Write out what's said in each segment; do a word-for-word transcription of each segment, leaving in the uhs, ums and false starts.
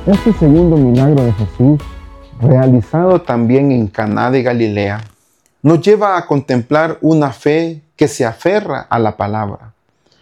Este segundo milagro de Jesús, realizado también en Caná de Galilea, nos lleva a contemplar una fe que se aferra a la palabra,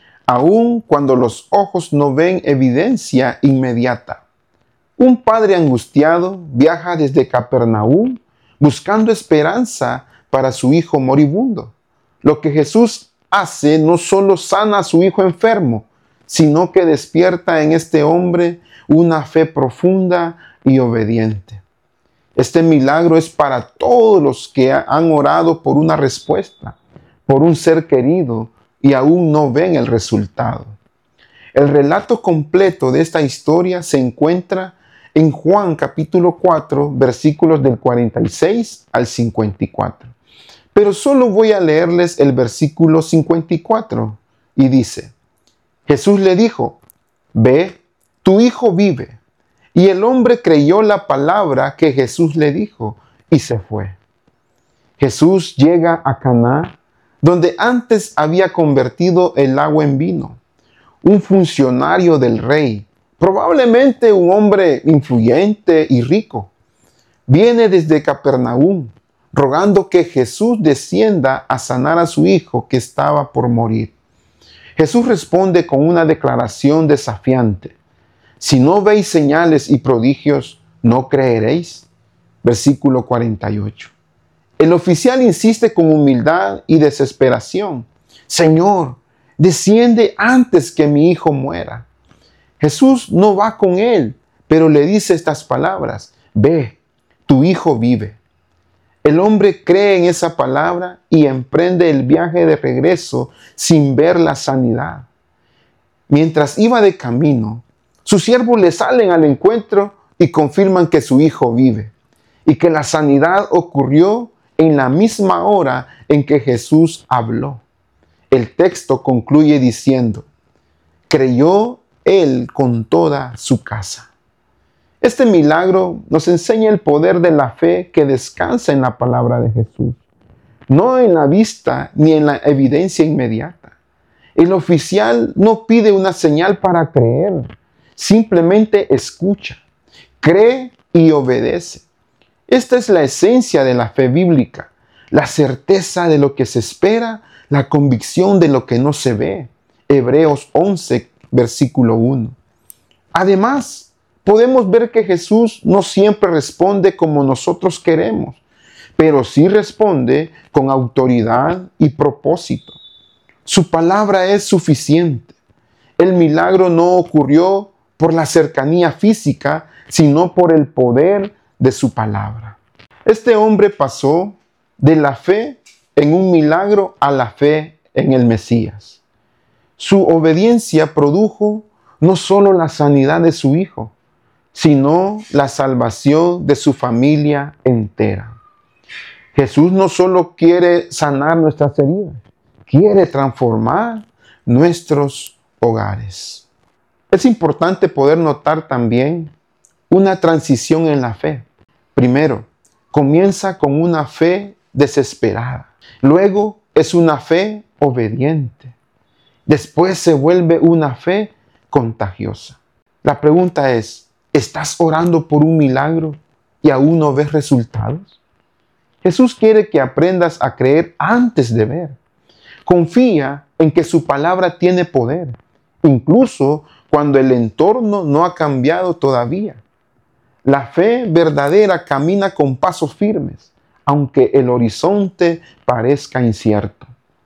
aun cuando los ojos no ven evidencia inmediata. Un padre angustiado viaja desde Capernaum buscando esperanza para su hijo moribundo. Lo que Jesús hace no solo sana a su hijo enfermo, sino que despierta en este hombre una fe profunda y obediente. Este milagro es para todos los que han orado por una respuesta, por un ser querido y aún no ven el resultado. El relato completo de esta historia se encuentra en Juan capítulo cuatro, versículos del cuarenta y seis al cincuenta y cuatro. Pero solo voy a leerles el versículo cincuenta y cuatro y dice: Jesús le dijo: ve, tu hijo vive. Y el hombre creyó la palabra que Jesús le dijo y se fue. Jesús llega a Caná, donde antes había convertido el agua en vino. Un funcionario del rey, probablemente un hombre influyente y rico, viene desde Capernaum, rogando que Jesús descienda a sanar a su hijo que estaba por morir. Jesús responde con una declaración desafiante: si no veis señales y prodigios, ¿no creeréis? Versículo cuarenta y ocho. El oficial insiste con humildad y desesperación: Señor, desciende antes que mi hijo muera. Jesús no va con él, pero le dice estas palabras: ve, tu hijo vive. El hombre cree en esa palabra y emprende el viaje de regreso sin ver la sanidad. Mientras iba de camino, sus siervos le salen al encuentro y confirman que su hijo vive y que la sanidad ocurrió en la misma hora en que Jesús habló. El texto concluye diciendo: creyó él con toda su casa. Este milagro nos enseña el poder de la fe que descansa en la palabra de Jesús, no en la vista ni en la evidencia inmediata. El oficial no pide una señal para creer, simplemente escucha, cree y obedece. Esta es la esencia de la fe bíblica, la certeza de lo que se espera, la convicción de lo que no se ve. Hebreos once, versículo uno. Además, podemos ver que Jesús no siempre responde como nosotros queremos, pero sí responde con autoridad y propósito. Su palabra es suficiente. El milagro no ocurrió por la cercanía física, sino por el poder de su palabra. Este hombre pasó de la fe en un milagro a la fe en el Mesías. Su obediencia produjo no solo la sanidad de su hijo, sino la salvación de su familia entera. Jesús no solo quiere sanar nuestras heridas, quiere transformar nuestros hogares. Es importante poder notar también una transición en la fe. Primero, comienza con una fe desesperada. Luego es una fe obediente. Después se vuelve una fe contagiosa. La pregunta es: ¿estás orando por un milagro y aún no ves resultados? Jesús quiere que aprendas a creer antes de ver. Confía en que su palabra tiene poder, incluso cuando el entorno no ha cambiado todavía. La fe verdadera camina con pasos firmes, aunque el horizonte parezca incierto.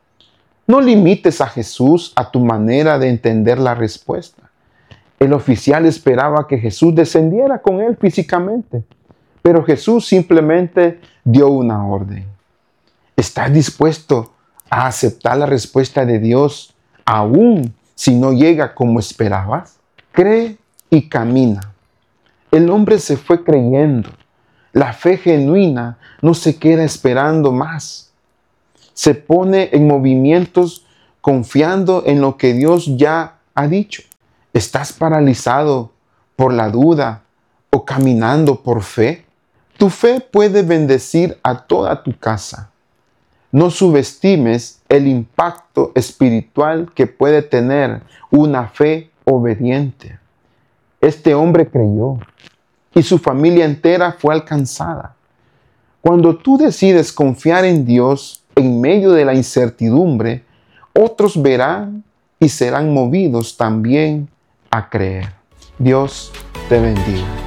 No limites a Jesús a tu manera de entender la respuesta. El oficial esperaba que Jesús descendiera con él físicamente, pero Jesús simplemente dio una orden. ¿Estás dispuesto a aceptar la respuesta de Dios aún si no llega como esperabas? Cree y camina. El hombre se fue creyendo. La fe genuina no se queda esperando más. Se pone en movimientos confiando en lo que Dios ya ha dicho. ¿Estás paralizado por la duda o caminando por fe? Tu fe puede bendecir a toda tu casa. No subestimes el impacto espiritual que puede tener una fe obediente. Este hombre creyó y su familia entera fue alcanzada. Cuando tú decides confiar en Dios en medio de la incertidumbre, otros verán y serán movidos también a creer. Dios te bendiga.